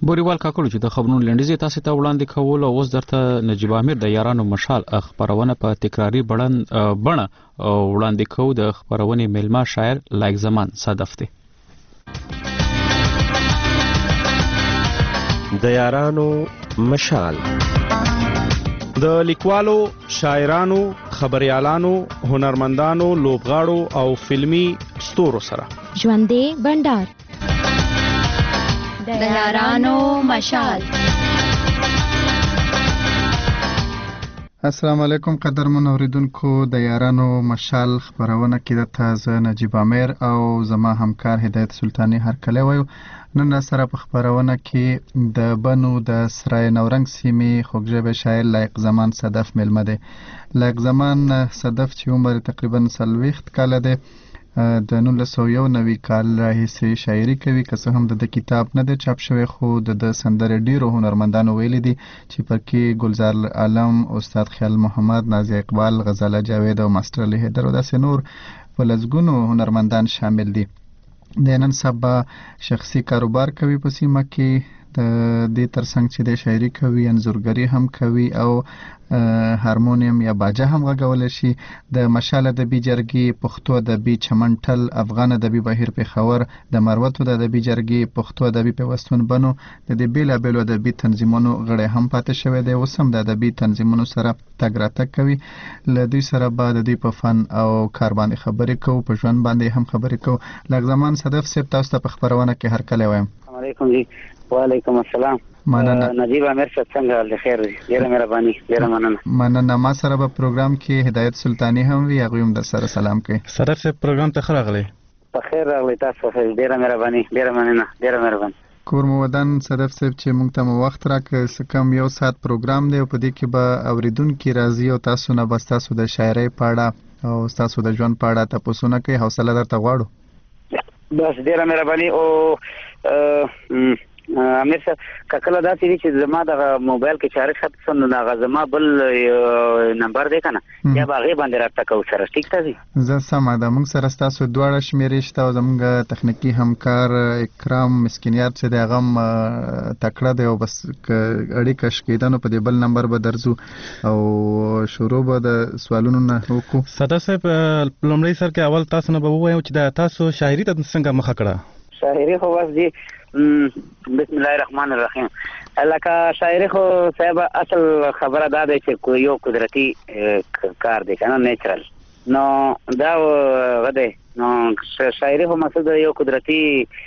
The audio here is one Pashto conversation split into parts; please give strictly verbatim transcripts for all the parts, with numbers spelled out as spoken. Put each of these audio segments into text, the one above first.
بوریوال کاکړو چې د خبرونو لنډیزې تاسو ته وړاندې کول او اوس درته نجیب امیر د یارانو مشال خبرونه په تکراری بڼه بڼه وړاندې کوو. د خبرونې میلمه شاعر لایق زمان صدف دی. د یارانو مشال د لیکوالو، شاعرانو، خبريالانو، هنرمندانو، لوبغاړو او فلمی ستورو سره ژوندې بندر د یارانو مشال. السلام علیکم قدرمن اوریدونکو، د یارانو مشال خبرونه کې د تازه نجیب امیر او زما همکار هدایت سلطانی هرکلی وایو. نن سره په خبرونه کې د بنو د سرای نورنګ سیمې خوږژبه شاعر لایق زمان صدف میلمه دی. لایق زمان صدف چې عمر تقریبا څلوېښت کاله دی، د نولس سوه یو نوي کال راهیسې شاعري کوي. که څه هم د کتاب نه دی چاپ شوی، خو د سندرې ډیرو هنرمندانو ویلي دي چې پکې گلزار عالم، استاد خیال محمد، نازیه اقبال، غزاله جاوید او ماستر علي حیدر او داسې نور په لسګونو هنرمندان شامل دي. د نن سبا شخصي کاروبار کوي په سیمه کې، د دې ترڅنګ چې د شاعري کوي، انځورګري هم کوي او هارمونیم یا باجه هم غږولی شي. د مشال ادبي جرګې، پښتو ادبي چمنټل، افغان ادبي بهیر پېښور، د مروتو د ادبي جرګې، پښتو ادبي پیوستون بنو د دې بېلابېلو ادبي تنظیمونو غړی هم پاتې شوی دی. اوس هم د ادبي تنظیمونو سره تګ راتګ کوي. له دوی سره به د دوی په فن او کار باندې خبرې کوو، په ژوند باندې هم خبرې کوو. لایق زمان صدف صاحب، تاسو ته په خبرونه کې هرکلی وایم. السلام علیکم جی. وعلیکم السلام. مننه. نجیب امیر صاحب څنګه د خیر دی؟ ډیره مهرباني، ډیره مننه. مننه. ما سره په پروګرام کې هدایت سلطانی هم وي، هغه هم در سره سلام کوي. صدف صاحب پروګرام ته راغلی. په خیر راغلی، تاسو ډیره مهرباني، ډیره مننه، ډیره مهرباني. کور مو ودان صدف صاحب چې موږ ته مو وخت راکړ. څه کم یو ساعت پروګرام دی او په دې کې به اوریدونکي راځي او تاسو نه بس تاسو د شاعرۍ په اړه او تاسو د ژوند په اړه تاسو کوي. حوصله درته غواړو. بس ډیره مهرباني. او امیر صاحب کله دا چې چې زما د موبایل کې چارج ختم شو، نو هغه زما بل نمبر دی کنه، یا باغې باندې راته کو سره ټیک ته دي. زه سمه ده. موږ سره تاسو دواړه شمیرې شته او زموږ تخنیکی همکار اکرام مسکینیار چې دی هغه هم تکړه دی او بس اړیکه شکېده نو په دې بل نمبر به درځو او شروع به د سوالونو نه وکړو. صدف صاحب لومړی سر کې اول تاسو نه به ووایم چې دا تاسو شاعري ته څنګه مخه کړه؟ شاعري خو بس جی بسم الله الرحمن الرحیم. لکه شاعري خو صاحب اصل خبره دا ده چې یو قدرتي کار دی کنه، نیچرل. نو دا غده نو شاعري خو مقصد یو قدرتي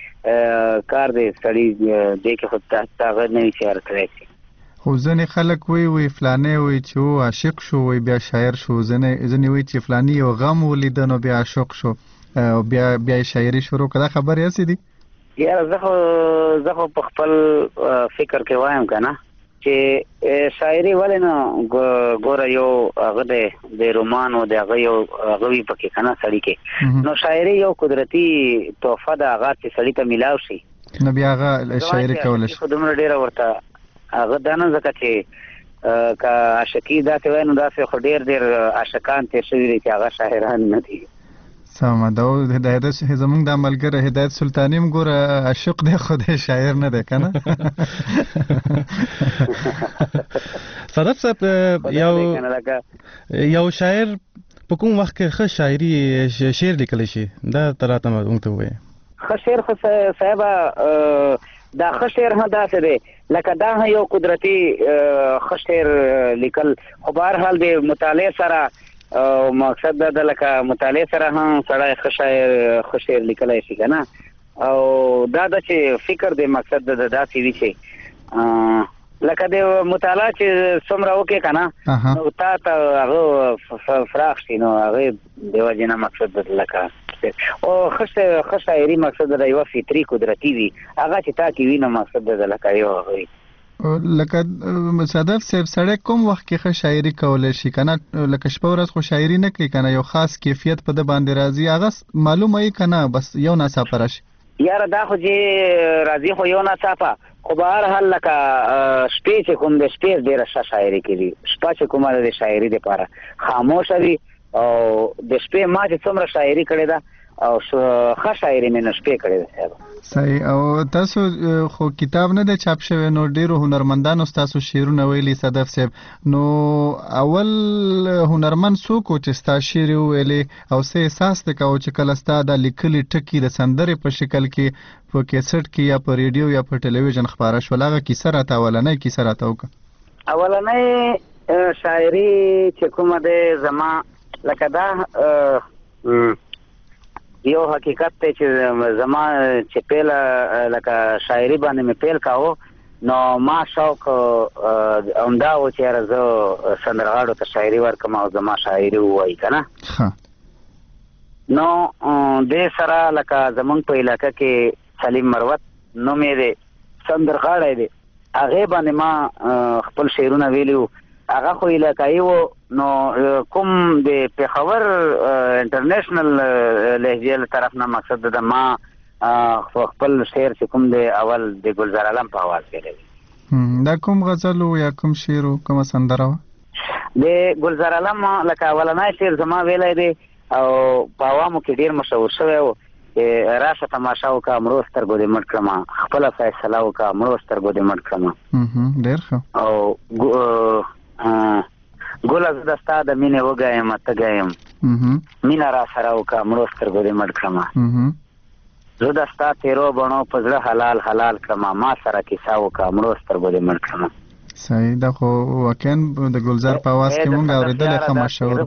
کار دی، سړی دې کې خو تاسو نه شعر کوي. خو ځنې خلک وی وی فلانه وی چې او عاشق شو وی بیا شاعر شو، ځنې ځنې وی چې فلانی یو غم ولید نو بیا عاشق شو او بیا بیا شاعري شروع کړه. خبر یې سي دي؟ یا زه خو زه خو په خپل فکر کې وایم کنه چې شاعري ولې نه ګوره یو هغه د رومان او د هغه یو هغه وی پکې کنه سړی کې. نو شاعري یو قدرتي تحفه ده هغه چې سړی ته ملاو شي، نو بیا هغه شاعري کول شي. خو دومره ډیره ورته هغه دا نه ځکه چې که عاشقي داسې وای نو داسې خو ډیر ډیر عاشقان تېر شوي دي چې هغه شاعران نه دي. سمه ده. او هدایت زموږ د ملګری هدایت سلطانی هم ګوره عاشق دی خو دی شاعر نه دی کنه. صدف صاحب یو یو شاعر په کوم وخت کې ښه شاعري شعر لیکلی شي؟ دا تراته موږ ته ووایي. ښه شعر خو صاحب دا ښه شعر هم داسې دی لکه دا یو قدرتي ښه شعر لیکل، خو به هر حال د مطالعې سره او مقصد دا لکه مطالعه سره هم سړی ښه شاعر ښه شعر لیکلی شي که نه. او دا ده چې فکر دی مقصد د داسې وي چې لکه د مطالعه چې څومره وکړې که نه نو تا ته هغه فراخ شي، نو هغې د وجې نه مقصد لکه او ښه شاعري مقصد د یوه فطري قدرتي وي، هغه چې تا کې وي نو مقصد د لکه یو هغه وي. لکه صدف صاحب سړی کوم وخت کې ښه شاعري کولی شي که نه؟ لکه شپه ورځ خو شاعري نه کوي که نه، یو خاص کیفیت په ده باندې راځي، هغه معلومه وي که نه بس یو ناڅاپه راشي؟ یاره دا خو چې راځي خو یو ناڅاپه، خو به هر حال لکه شپې چې کوم د شپې ډېره ښه شاعري کوي. شپه چې کومه د شاعري دپاره خاموشه وي او د شپې ما چې څومره شاعري کړې ده او ښه شاعري مې نشپې کړې ده صاحب. صحیح. او تاسو خو کتاب نه دی چاپ شوی نو ډیرو هنرمندانو تاسو شعرونه ویلي صدف صاحب، نو اول هنرمند څوک و چې ستا شعر ویلي او څه احساس دی کوو چې کله ستا دا لیکلي ټکي د سندرې په شکل کې په کیسټ کې یا په ریډیو یا په ټلویزیون خپاره شول، هغه کیسه راته اولنۍ کیسه راته وکړه. اولنۍ شاعري چې کومه دی زما لکه دا یو حقیقت ته چې زما چې پیل لکه شاعري باندې مې پیل کاوه نو ما شوق همدا و چې یاره زه سندرغاړو ته شاعري ورکم او زما شاعري ووایي که نه. نو دې سره لکه زمونږ په علاقه کې سلیم مروت نوم یې دی، سندرغاړی دی، هغې باندې ما خپل شعرونه ویلي وو. هغه خو علاقایي و نو کوم د پېښور انټرنیشنل لهجې له طرف نه مقصد د ما خپل شعر چې کوم دی اول د ګلزار عالم په اواز کې دی. دا کوم غزل و یا کوم شعر و کومه سندره وه؟ د ګلزار عالم لکه اولنی شعر زما ویلی دی او په عوامو کې ډېر مشهور شوی و چې راشه تماشا وکړه مړو سترګو دې مټ کړمه، خپله فیصله وکړه مړو سترګو دې مټ کړمه. ډېر ښه. او ګوله زه د ستا د مینې وږی یم تږی یم، مینه را سره وکړه مړو سترګو دې مټ کړمه، زه د ستا تیرو بڼو په زړه حلال حلال کړمه، ما سره کیسه وکړه مړو سترګو دې مټ کړمه. صحیح. دا خو واقعا د ګلزار په اواز کې مونږ اورېدلی ښه مشهور.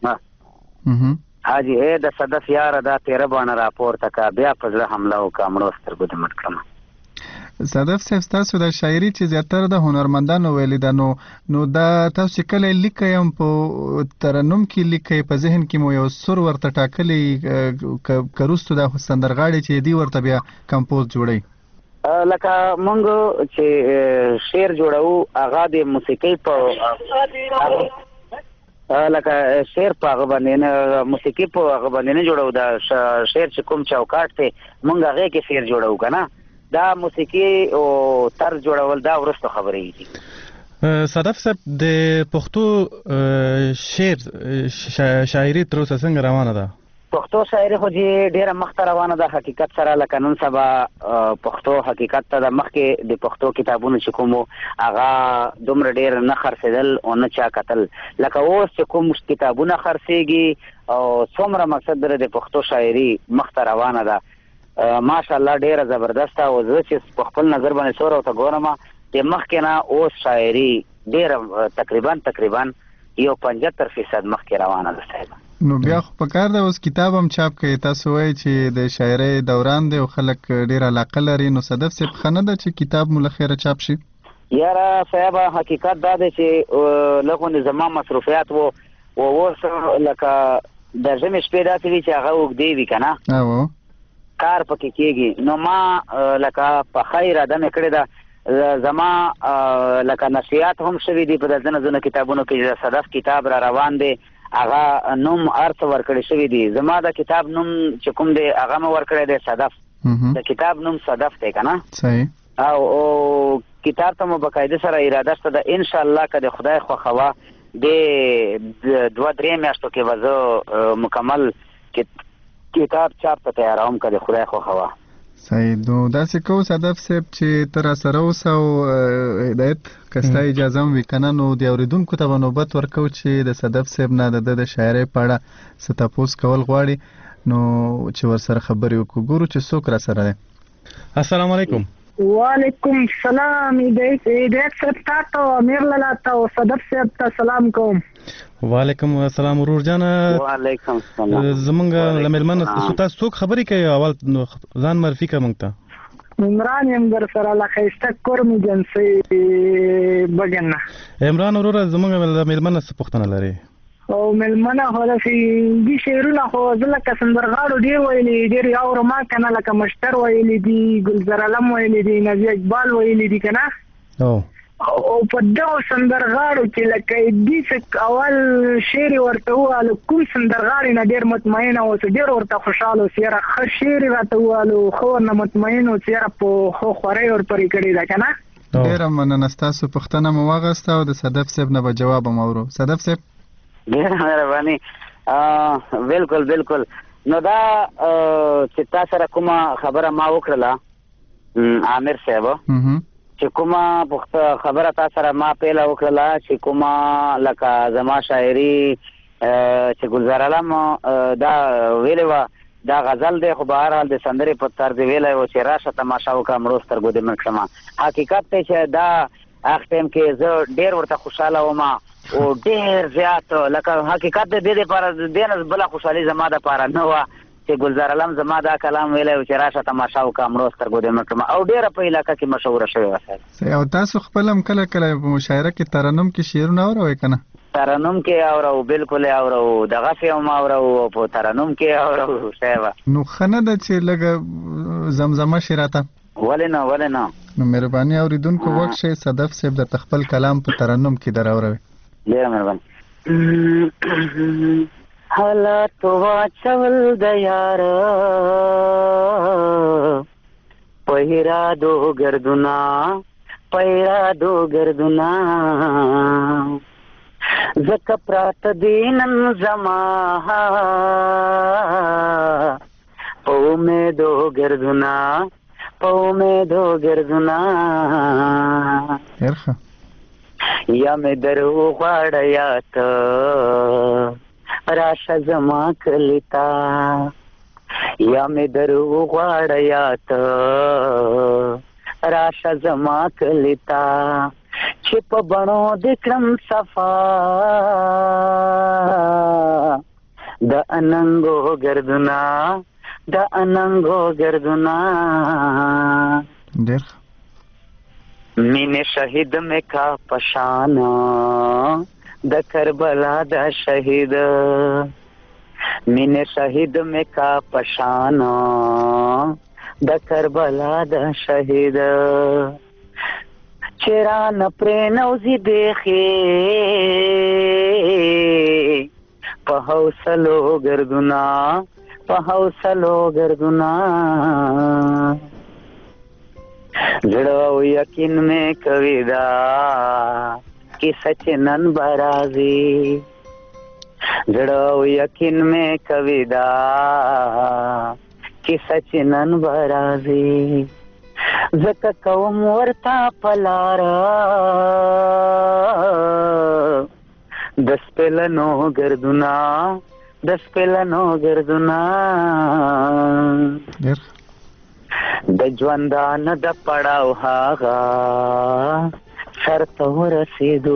حاجي ای د صدف یاره دا تیره باڼه راپورته که بیا په زړه حمله وکړه مړو سترګو دې مټ کړمه. صدف صاحب ستاسو د شاعري چې زیاتره د هنرمندانو ویلي ده نو نو دا تاسو چې کله لیکئ هم په ترنم کې لیکئ په ذهن کې مو یو سر ورته ټاکلی که وروستو دا سندرغاړي چې دی ورته بیا کمپوز جوړوي؟ لکه مونږ چې شعر جوړوو هغه د موسیقۍ په لکه شعر په هغه باندې نه موسیقي په هغه باندې نه جوړوو، دا شعر چې کوم چوکاټ دی مونږ هغې کې شعر جوړوو که نه، دا موسیقي او طرز جوړول دا وروسته خبرې دي. صدف صاحب د پښتو شعر شاعري تر اوسه څنګه روانه ده؟ پښتو شاعري خو چې ډېره مخته روانه ده حقیقت سره، لکه نن سبا پښتو حقیقت ته د مخکې د پښتو کتابونه چې کوم هغه دومره ډېر نه خرڅېدل او نه چا کتل، لکه اوس چې کوم کتابونه خرڅېږي او څومره مقصد د پښتو شاعري مخته روانه ده ماشاءالله ډیره زبردسته. او زه چې په خپل نظر باندې څوره ورته ګورم د مخکې نه اوس شاعري ډیره تقریبا تقریبا یو پنځهتر فیصد مخکې روانه ده صاحب. نو بیا خو پکار ده اوس کتاب هم چاپ کړي، تاسو وایئ چې د شاعرۍ دوران دی او خلک ډېره علاقه لري، نو صدف صاحب ښه نه ده چې کتاب مو له خیره چاپ شي؟ یاره صاحب حقیقت دا دی چې لږ زما مصروفیات و او اوس لکه د ژمې شپې داسې وي چې هغه اوږدې وي که نه، او کار پکې کېږي، نو ما لکه په ښه اراده مې کړې ده زما لکه نشریات هم شوي دي په د ځینو ځینو کتابونو کې د صدف کتاب را روان دی، هغه نوم هر څه ورکړی شوي دي. زما د کتاب نوم چې کوم دی هغه مې ورکړی دی صدف، د کتاب نوم صدف دی که نه. صحیح. او کتاب ته مو باقاعده سره اراده شته ده انشاءالله که د خدای خوښوه د دوه درې میاشتو کې به زه مکمل کتاب چاپ ته تیاروم که د خدای خوښوه. صحیح. نو داسې کوو صدف صاحب چې ته راسره اوسه او هدایت که ستا اجازه هم وي که نه نو د اورېدونکو ته به نوبت ورکوو چې د صدف صاحب نه د ده د شاعرۍ په اړه څه تپوس کول غواړي نو چې ورسره خبرې وکړو. ګورو چې څوک راسره دی. السلام علیکم. وعلیکم السلام. هدایت صاحب تا ته او امیر لالا ته او صدف صاحب ته سلام کوم. وعلیکم السلام ورور جانه. وعلیکم السلام. زمونږ له مېلمنو تاسو څوک خبرې کوي؟ اول ځان معرفي کړه موږ ته. عمران یم در سره له ښایسته کورم ایجنسۍ بګن نه. عمران وروره زمونږ له مېلمنو څه پوښتنه لري؟ او مېلمنه خو داسې دي شعرونه خو زه لکه سندرغاړو ډېر ویلي ډېر یې اورم ما که نه، لکه مشتر ویلي دي، ګلزار علم ویلي دي، نبي اقبال ویلي دي که نه. او په دغو سندرغاړو کې لکه دې اول شعر ورته ووالو کوم سندرغاړي نه ډېر مطمئن اوس ډېر ورته خوشحاله اوس یاره ښه شعر یې راته ووالو ښه ورنه مطمئن اوس یاره په ښو خوارۍ ورپورې کړې ده که نه. ډېره مننه ستاسو پوښتنه مو واخیسته او د صدف صاحب نه به جواب هم اورو. صدف صاحب ډېره مهرباني. بالکل بالکل نو دا چې تا سره کومه خبره ما وکړله عامر صاحب چې کومه خبره تا سره ما پیله وکړله چې کومه لکه زما شاعري چې ګلزار علم دا ویلې وه دا غزل دی خو به هر حال د سندرې په طرز ویلی و چې راشه تماشا وکړه مړو سترګو دې مړ کړمه حقیقت دی چې دا هغه ټایم کې زه ډېر ورته خوشحاله وم او ډېر زیات لکه حقیقت د دې دپاره د دې نه بله خوشحالي زما دپاره نه وه چې ګلزار علم زما دا کلام ویلی و چې راشه تماشا وکړه مړو سترګو دې مړ کړمه او ډېره په علاقه کې مشهوره شوې وه. او تاسو خپل هم کله کله په مشاعره کې ترنم کې شعرونه اوروئ که نه؟ ترنم کې اورو بالکل اورو دغه هم اورو په ترنم کې اورو صاحب. نو خنه د چې لګ زمزمه شراته ولې نه ولې نه نو مهرباني اوریدونکو وخت شي صدف صاحب د تخپل کلام په ترنم کې دراوروي. ډیر مهرباني. حالات واچول د یار पहिरा दो गर्दुना पहिरा दो गर्दुना زکه پرات دینن زما پو میں دو گردنا پو میں دو گردنا یا میں درو غاړیات راشه زما کلیتا یا میں درو غاړیات راشه زما کلیتا چې په بڼو د کړم صفا د اننګو ګردنا د اننګو ګردنا ډېر مینه شهید مې کا پشانا د کربلا د شهید مینه شهید مې کا پشانا د کربلا د شهید چرا نپری نوزی دیخی پا حوصلو گردنا پا حوصلو گردنا زڑو یقین میں کویدا کی سچنن برازی زڑو یقین میں کویدا کی سچنن برازی زکه کوم ورتا پلارا د سپلنو گردنا د سپلنو گردنا د ژوندان د پړاو هاغه سرته ورسېدو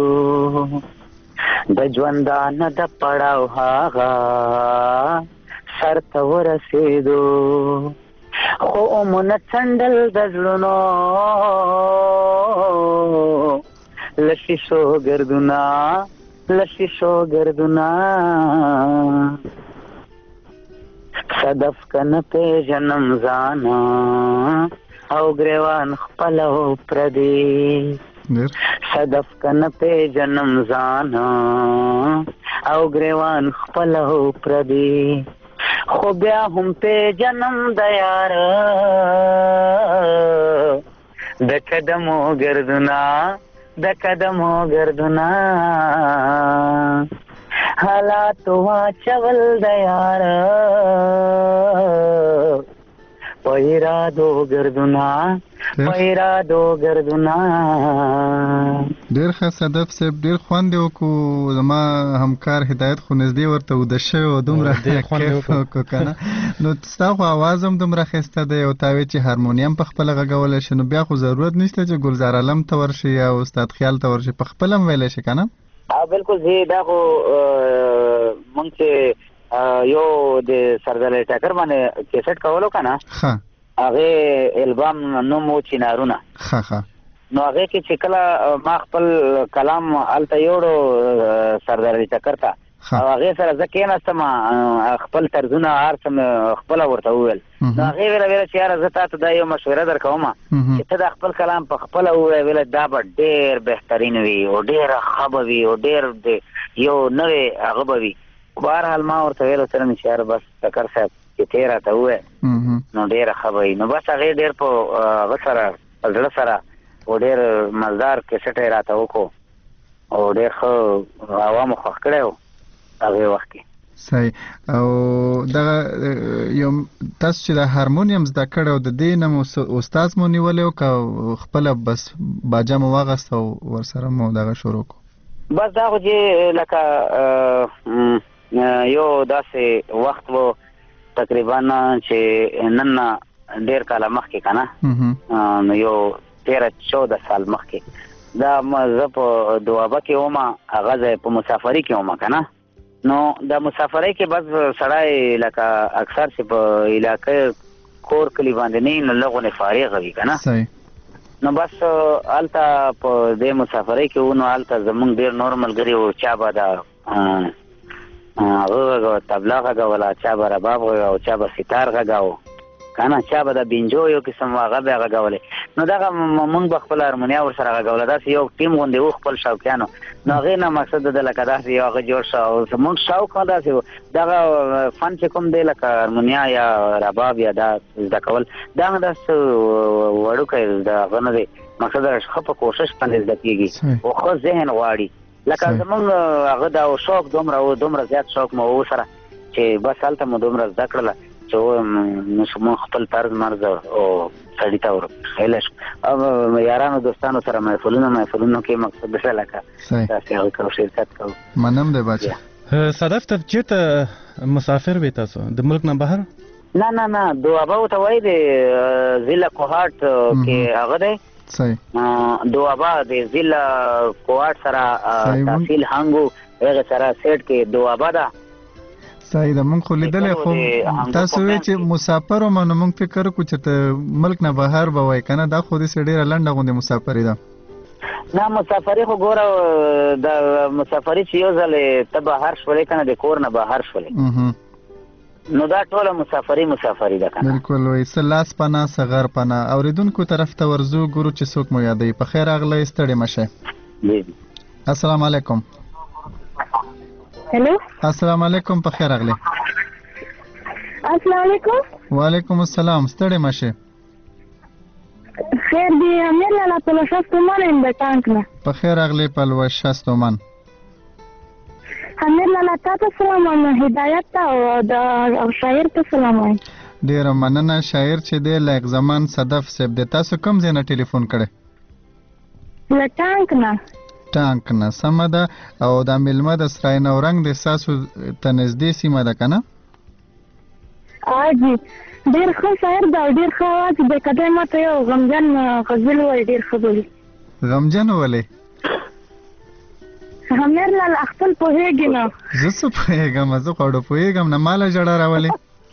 د ژوندان د پړاو هاغه سرته ورسېدو خو مون څنډل د زړونو لشي شو گردنا لشي شو گردنا صدف کن په جنم زانا او گریوان خپلو پردی صدف کن په جنم زانا او گریوان خپلو پردی خو بیا هم په جنم د یار د قدمو گردنا د قدمو گردنا حالات واچول د یار पहिरा दो گردنا पहिरा दो گردنا. ډیر ښه صدف صاحب ډیر خوند یې وکړو زما همکار هدایت خو نږدې ورته وده شوی و دومره کیف وکړو که نه نو ستا خو اواز هم دومره ښایسته دی او تا وایې چې هارمونیم په خپله غږولی شي نو بیا خو ضرورت نشته چې ګلزار علم ته ورشي یا استاد خیال ته ورشي په خپله هم ویلی شي که نه؟ بالکل زه دا خو مونږ چې یو د سردار ټاکر باندې کیسټ کولو که نه هغې البام نوم و چینارونه ښه ښه نو هغې کې چې کله ما خپل کلام هلته یوړو سردار ټاکر ته او هغې سره زه کېناستم خپل طرزونه هر څه مې خپله ورته وویل نو هغې ویله ویله چې یاره زه تا ته دا یو مشوره در کوم چې ته دا خپل کلام په خپله ووایې ویله دا به ډېر بهترین وي او ډېره ښه به وي او ډېر یو نوې هغه به وي بهرحال ما ورته ویلو سره مې چې یاره بس ټکر صاحب چې ته یې راته ووایې نو ډېره ښه به وي نو بس هغې ډېر په هغه سره په زړه سره او ډېر مزدار کیسټ یې راته وکړو او ډېر ښه عوامو خوښ کړی و هغې وخت کې صحیح. او دا یو تاسو چې د هارمونیم زده کړی او د دې نه مو استاد مو نیولی او که خپله بس باجه مو واغست او ورسره مو دغه شروع کو؟ بس دا خو چې لکه یو داسې وخت و تقریبا چې نن نه ډېر کاله مخکې که نه نو یو تیره چوده سال مخکې دا زه په دوابه کې وم، هغه ځای په مسافري کې وم که نه. نو د مسافرۍ کې بس سړی لکه اکثر چې په علاقه کور کلي باندې نه نو لږ غونې فارغ وي که نه. نو بس هلته په دې مسافرۍ کې و نو هلته زمونږ ډېر نور ملګري وو، چا به د هغه غږوه طبله غږوله، چا به رباب غږاوه، چا به ستار غږاوه که نه، چا به د بینجو یو قسم هغه به یې غږولې. نو دغه مونږ به خپله هارمونیا ورسره غږوله، داسې یو ټیم غوندې و خپل شوقیانو. نو هغې نه مقصد د لکه داسې یو هغه جوړ شو او زمونږ شوق هم داسې و. دغه فن چې کوم دی لکه هارمونیا یا رباب یا دا زده کول، دا هم داسې وړوکی د هغه نه دی، مقصد ښه په کوشش باندې زده کېږي او ښه ذهن غواړي. لکه زمونږ هغه دا شوق دومره و، دومره زیات شوق مو و سره چې بس هلته مو دومره زده کړله چې نو موږ خپل طرز مرز او سړي ته ورخیلی شو. او یارانو دوستانو سره محفلونه محفلونو کې مقصد ده لکه داسې هغه کوو، شرکت کوو. منم دی باچا. صدف ته چېرته مسافر وې تاسو د ملک نه بهر؟ نه نه نه دوابه ورته وایي د ضلع کوهاټ کې هغه دی. صحیح. دوابه د ضلع کوهاټ سره تحصیل هنګو هغې سره سیټ کې دوابه ده. صحیح ده. مونږ خو لیدلی، خو تاسو وایي چې مسافر وم نو مونږ فکر وکړو چې ته ملک نه بهر به وایي که نه، دا خو داسې ډېره لنډه غوندې مسافري ده. نه مسافري خو ګوره د مسافري چې یو ځل ته بهر شولې که نه، د کور نه بهر شولې، نو دا ټوله مسافري مسافري ده که نه. بلکل وایي څه لاس پناه څه غر پناه. اورېدونکو طرف ته ورځو، ګورو چې څوک مو یادوي. په خیر راغلی، ستړي مه شئ. السلام علیکم. هلو السلام علیکم. په خیر راغلی. السلام علیکم. وعلیکم السلام. ستړي مه شئ. خیر دی. امیر لالا پلوشه ستومان یم د ټانک نه. په خیر راغلی پلوشه ستومان. امیر لالا تا ته سلام وایم، هدایت ته او د شاعر ته سلام وایم. ډېره مننه. شاعر چې دی لایق زمان صدف صاحب دی. تاسو کوم ځای نه ټلیفون کړی؟ له ټانک نه. ټانک نه، سمه ده. او دا میلمه د سرای نورنګ د ستاسو ته نږدې سیمه ده که نه؟ جی ډېر ښه شاعر ده او ډېر ښه اواز دی. که دی ما ته یو غمجن غزل ووایي ډېر ښه به وي. غمجن ولې؟ امیر لالا خپل پوهېږي نه. زه څه پوهېږم، زه خو اډو پوهېږم نه، ماله ژړه راولې.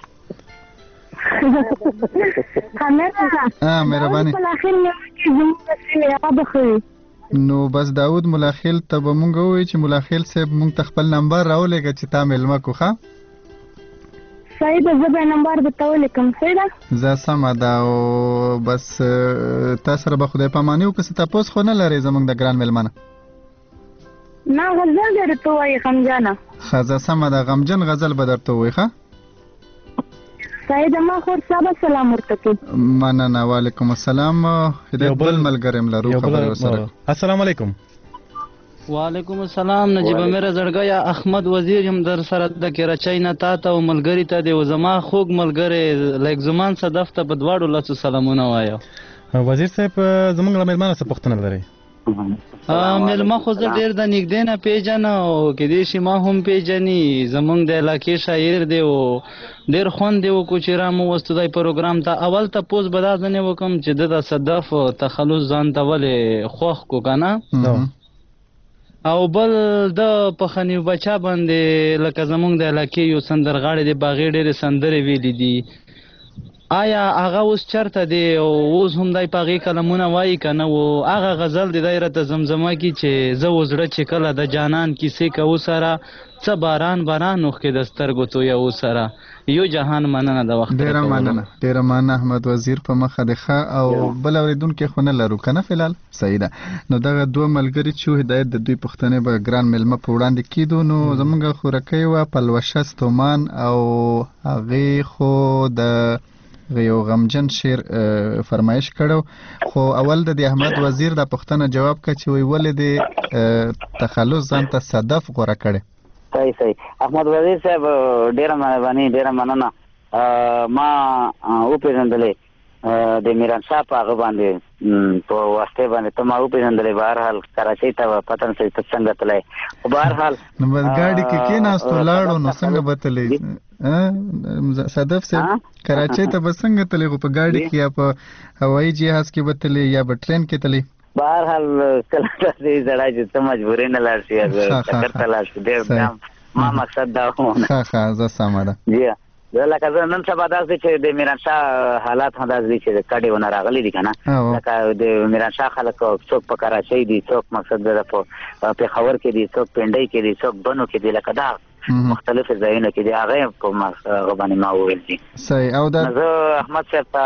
امیر لالا مهرباني. ملاخیل کې زموږ د سیمې هغه به ښه وي. نو بس داود ملاخیل ته به مونږ ووایو چې ملاخیل صاحب مونږ ته خپل نمبر راولېږه چې تا میلمه کو. ښه صحیح ده، زه به نمبر درته ولیکم. صحیح ده، زه سمه ده. او بس تا سره به خدای پاماني وکړو. څه تپوس خو نه لرې زموږ د ګران میلمه نه؟ نه غزل به درته ووایي غمجنه. ښه زه سمه ده، غمجن غزل به درته ووایي. ښه صحیح ده. ما خور صاحب سلام ورته کوي. مننه. وعلیکم السلام. هدایت بل ملګری م لرو، خبرې ورسره. السلام علیکم. وعلیکم السلام. نجیب امیر زړګی یا احمد وزیر یم در سره د کراچۍ نه. تا ته او ملګري ته د زما خوږ ملګری لایق زمان صدف ته په دواړو لاسو سلامونه وایو. وزیر صاحب زموږ له میلمانه څه پوښتنه لرئ؟ میلمه خو زه ډېر د نږدې نه پېژنم او کېدای شي ما هم پېژني. زموږ د علاقې شاعر دی او ډېر خوند یې وکړو چې رامووستو دی پروګرام ته. اول تپوس به دا ځنې وکړم چې ده د صدف تخلص ځان ته ولې خوښ کړو که نه، او بل د پخني بچا باندې لکه زمونږ د علاقې یو سندرغاړی دی، باغې ډېرې سندرې ویلي دي. آیا هغه اوس چرته دی او اوس هم دی په هغې کلمونه وایي که نه؟ و هغه غزل دی دی راته زمزمه کي چې زه و زړه چې کله د جانان کیسې کوو سره، څه باران باران اوښکې د سترګو تویوو سره. یو جهان مننه د وخت. ډېره مننه ډېره مننه احمد وزیر. په مخه دې ښه. او بل اورېدونکی خو نه لرو که نه فلحال؟ صحیح ده. نو دغه دوه ملګري چې هدایت د دوی پوښتنې به ګران میلمه په وړاندې کېدو. نو زموږ خورکۍ وه پلوشه ستومان او هغې خو د یو غمجن شعر فرمایش کړو. خو اول د احمد وزیر د پوښتنه جواب کړه چې وی ولې د تخلص ځان ته صدف غوره کړی؟ صحیح صحیح احمد وزیر صاحب ډیره مهرباني ډیره مننه. ما وپېژندلې د میران شاه په هغه باندې په واسطه باندې ته ما وپېژندلې. بهرحال کراچۍ ته پته نه ته څنګه تللی خو بهرحال نو بس ګاډي کې کېناستو لاړو نو څنګه به تللی صدف صاحب کراچۍ ته به څنګه تللی خو په ګاډي کې یا په هوایي جهاز کې به تللی یا به ټرین کې تللی؟ بهرحال کله داسې زړه چې ته مجبورې نه لاړ شي ټکر ته لاړ شي ډېر ما مقصد دا و ښه ښه زه سمه ده. جی لکه زه نن سبا داسې چې د میران شاه حالات هم داسې دي چې کډې ونه راغلي دي که نه لکه د میران شاه خلک څوک په کراچۍ دي څوک مقصد د په پېښور کې دي څوک پنډۍ کې دي څوک بنو کې دي لکه دا مختلفو ځایونو کې دي هغه په هغه باندې ما وویل دي. صحیح او دا زه احمد صاحب ته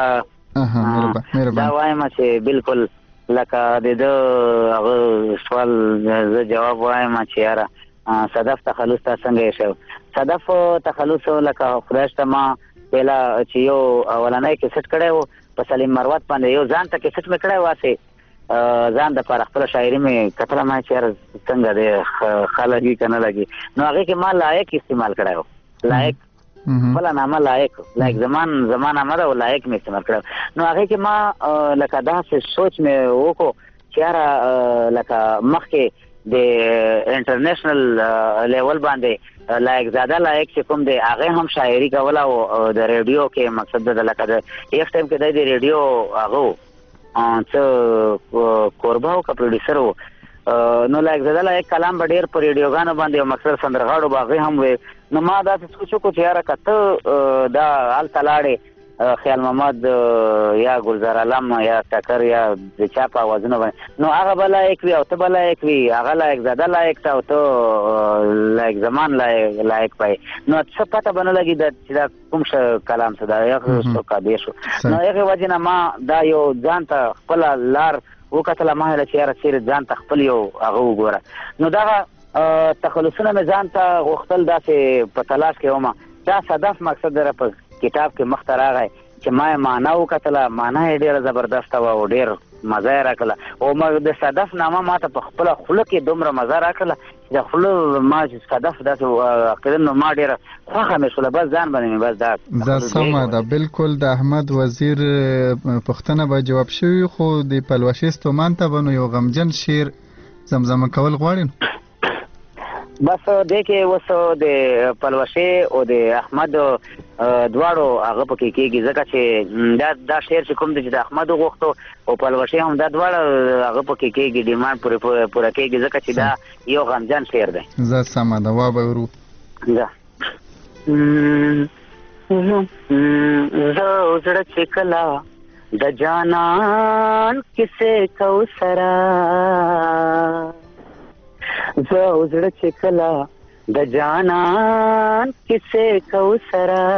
دا وایم چې بالکل لکه د ده هغه سوال زه جواب وایم چې یاره صدف تخلص ته څنګه یې شو. صدف تخلص لکه خدای شته ما پهلا چې یو اولنی کیسټ کړی و په سلیم مروت باندې یو ځان ته کیسټ مې کړی و هسې ځان دپاره خپله شاعري مې کتله ما چې یاره څنګه دی ښه لګي که نه لګي نو هغې کې ما لایق استعمال کړی و لایق خپله نامه لایق لایق زمان زما نامه ده او لایق مې استعمال کړی نو هغې کې ما لکه داسې سوچ مې وکړو چې یاره لکه مخکې د انټرنیشنل لیول باندې لایق زاده لایق چې کوم دی هغه هم شاعري کوله او د ریډیو کې مقصد د لکه د ایف ټایم کې د ریډیو هغه څه کوربه او که پروډیوسر و نو لایق زاده لایق کلام به ډېر په ریډیوګانو باندې او مقصد سندرغاړو به هغې هم وې نو ما داسې سوچ وکړو چې یاره که ته دا هلته لاړې خیال محمد یا گلزار علم یا ټکر یا د چا په اوازونه باندې نو هغه به لایق وي او ته به لایق وي هغه لایق زاده لایق ته او ته لایق زمان لایق پای نو څه پته به نه لګي چې دا کوم کلام څه دا یا څه قادې شو نو هغې وجې نه ما دا یو ځان ته خپله لار وکتله ما ویله چې یاره چېرې ځان ته خپل یو هغه وګوره نو دغه تخلصونه مې ځان ته غوښتل داسې په تلاش کې ومه دا صدف مقصد دره په کتاب کې مخته راغی چې ما یې معنا وکتله معنا یې ډېره زبردسته وه او ډېر مزه یې راکړله او د صدف نامه ما ته په خپله خوله کې دومره مزه راکړله چې د خوله ما چې صدف داسې عقیده نو ما ډېره خوښه مې شوله بس ځان باندې مې بس دا دا سمه ده بالکل د احمد وزیر پوښتنه به جواب شوي خو د پلوشې ستومان ته به نو یو غمجن شعر زمزمه کول غواړي بس دې کې اوس د پلوشې او د احمد دواړو هغه پکې کېږي ځکه چې دا دا شعر چې کوم دی چې د احمد وغوښتو او پلوشې هم دا دواړه هغه پکې کېږي ډیمانډ پورې پوره کېږي ځکه چې دا یو غمجن شعر دی. زه سمه ده وا به ورو زه زړه چې کله د جانان کیسې کوثره زه زړه چې کله د جانان کیسې کوثره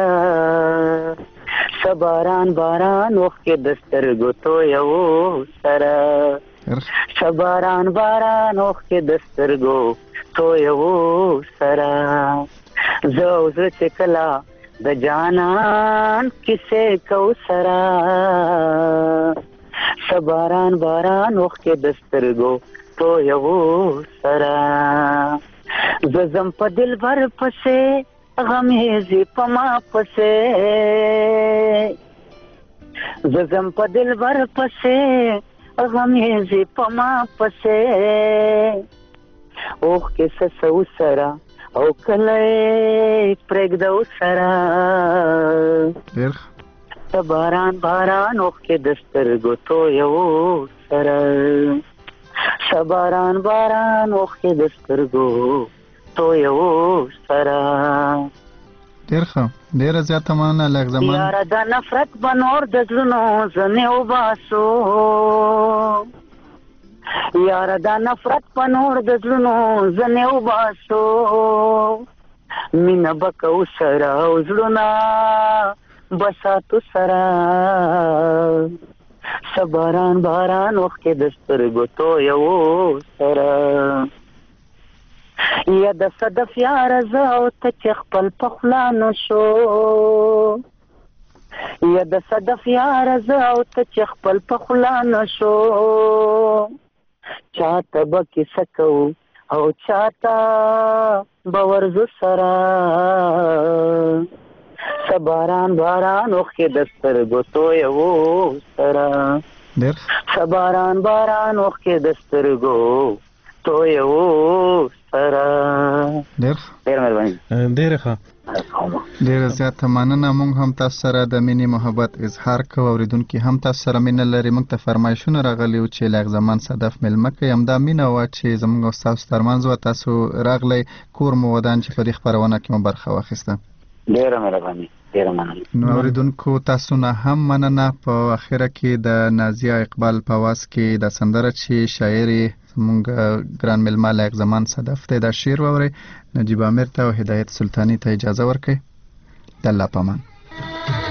سباران باران وخت کې د سترګو تویو سره سباران باران وخت کې د سترګو تویو سره زه زړه چې کله د جانان کیسې کوثره سباران باران وخت کې د سترګو تو یو سره ززم په دلبر پسې غمېزي په ما پسې ززم په دلبر پسې غمېزي په ما پسې اوښ کې سسو سره او کله پرېږدو سره باران باران اوښ کې د سترګو تو یو سره سباران باران وخت د سترګو تو یو سره ډېر ښه ډېره زیاته مننه لږ زمان یاره دا نفرت به نور د زړونو ځنې وباسو یاره دا نفرت به نور د زړونو ځنې وباسو مینه به کوو سره او زړونه به ساتو سره سباران باران وخت کې د سترګو تو یو سره یا د صدف یاره زه او ته چې خپل په خوله نه شو یا د صدف یاره زه او ته چې خپل په خوله نه شو چاته به کیسه کوو او چاته باور ز سره سباران باران اوخه دستر ګوتو یو سره ډېر سباران باران اوخه دستر ګو تو یو سره. ډېر ډېر مهرباني. ډېر ښه. ډېر زیات مننه. موږ هم تاسو سره د مینې محبت اظهار کوو. اوریدونکي هم تاسو سره مینه لري. موږ ته فرمایشونه راغلي و چې لږ زمان صدف مېلمه کوي. همدا مینه وه چې زموږ او ستاسو ترمنځ وه. تاسو راغلی کور مو ودان چې په دې خپرونه کې مو برخه واخیسته. ډېره مهرباني. ډېره مننه. نو اوریدونکو تاسو نه هم مننه. په اخره کې د نازیه اقبال په آواز کې د سندره چې شاعر یې زموږ ګران مېلمه لایق زمان صدف دی دا شعر واورئ. نجیب امیر ته او هدایت سلطاني ته اجازه ورکړئ. د الله په امان.